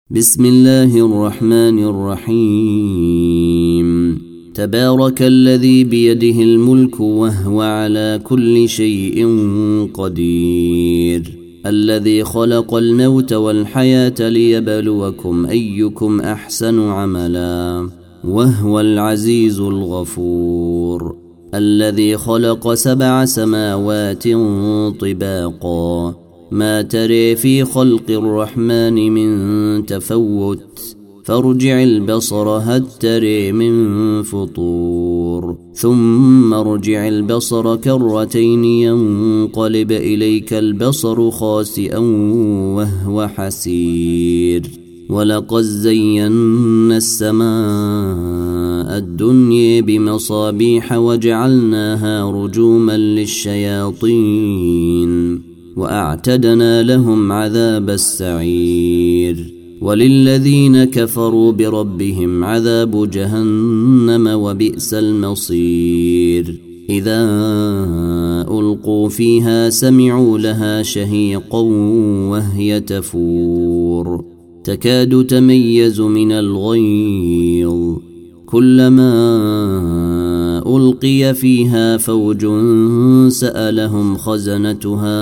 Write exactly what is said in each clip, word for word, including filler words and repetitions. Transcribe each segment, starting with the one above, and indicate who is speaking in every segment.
Speaker 1: بسم الله الرحمن الرحيم. تبارك الذي بيده الملك وهو على كل شيء قدير، الذي خلق الموت والحياة ليبلوكم أيكم أحسن عملا، وهو العزيز الغفور، الذي خلق سبع سماوات طباقا، ما تري في خلق الرحمن من تفوت، فارجع البصر هل تري من فطور، ثم ارجع البصر كرتين ينقلب إليك البصر خاسئا وهو حسير. ولقد زينا السماء الدنيا بمصابيح وجعلناها رجوما للشياطين وأعتدنا لهم عذاب السعير. وللذين كفروا بربهم عذاب جهنم وبئس المصير. إذا ألقوا فيها سمعوا لها شهيقا وهي تفور، تكاد تميز من الغيظ، كلما ألقي فيها فوج سألهم خزنتها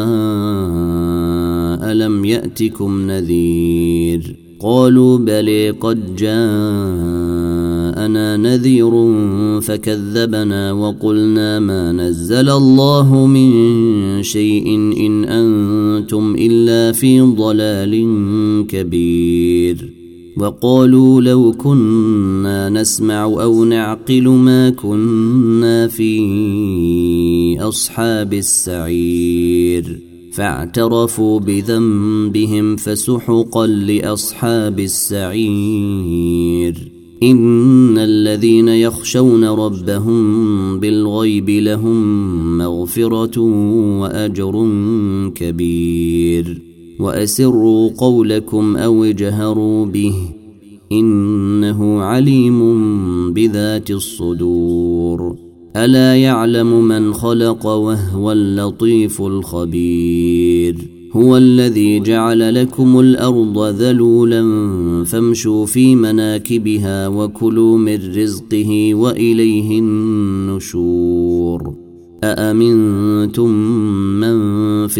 Speaker 1: ألم يأتكم نذير، قالوا بلى قد جاءنا نذير فكذبنا وقلنا ما نزل الله من شيء إن أنتم إلا في ضلال كبير. وقالوا لو كنا نسمع أو نعقل ما كنا في أصحاب السعير، فاعترفوا بذنبهم فسحقا لأصحاب السعير. إن الذين يخشون ربهم بالغيب لهم مغفرة وأجر كبير. وأسروا قولكم أو اجهروا به إنه عليم بذات الصدور. ألا يعلم من خلق وهو اللطيف الخبير. هو الذي جعل لكم الأرض ذلولا فامشوا في مناكبها وكلوا من رزقه وإليه النشور. أأمنتم من في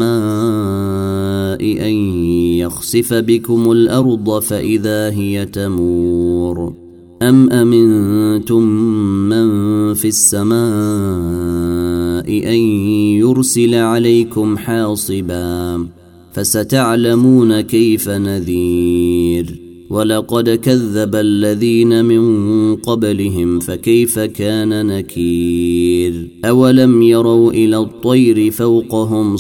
Speaker 1: السماء أن يخسف بكم الأرض فإذا هي تمور، أم أمنتم من في السماء أن يرسل عليكم حاصبا، فستعلمون كيف نذير. ولقد كذب الذين من قبلهم فكيف كان نكير. أولم يروا إلى الطير فوقهم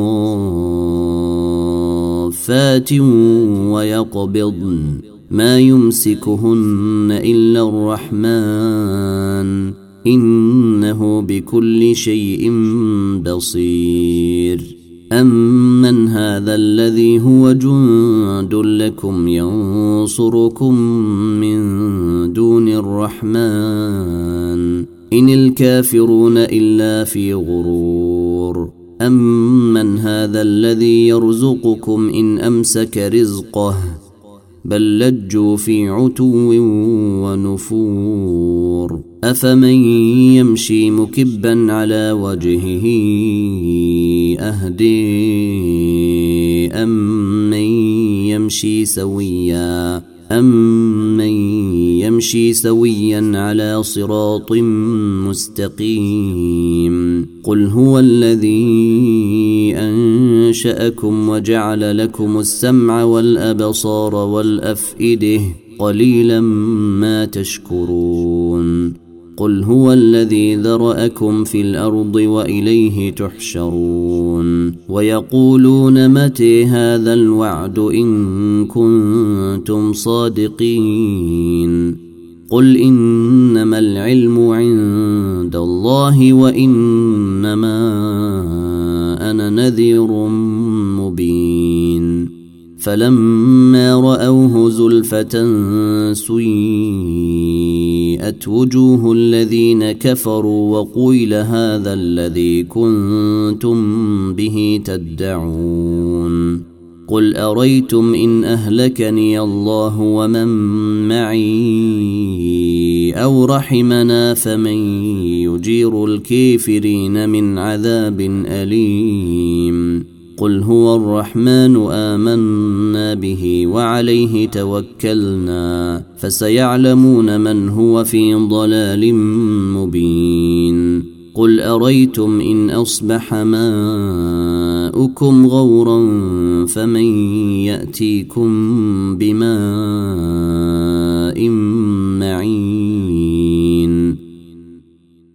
Speaker 1: صافات ويقبضن ما يمسكهن إلا الرحمن إنه بكل شيء بصير. أمن هذا الذي هو جند لكم ينصركم من دون الرحمن إن الكافرون إلا في غرور. أمن هذا الذي يرزقكم إن أمسك رزقه بل لجوا في عتو ونفور. أفمن يمشي مكبا على وجهه أهدي أم من يمشي سويا أمن يمشي سويا على صراط مستقيم. قل هو الذي أنشأكم وجعل لكم السمع والأبصار والأفئدة قليلا ما تشكرون. قل هو الذي ذرأكم في الأرض وإليه تحشرون. ويقولون متى هذا الوعد إن كنتم صادقين. قل إنما العلم عند الله وإنما أنا نذير مبين. فلما رأوه زلفة سيئت وجوه الذين كفروا وقيل هذا الذي كنتم به تدعون. قل أريتم إن أهلكني الله ومن معي أو رحمنا فمن يجير الكافرين من عذاب أليم قل هو الرحمن آمنا به وعليه توكلنا فسيعلمون من هو في ضلال مبين قل أريتم إن أصبح ماؤكم غورا فمن يأتيكم بماء معين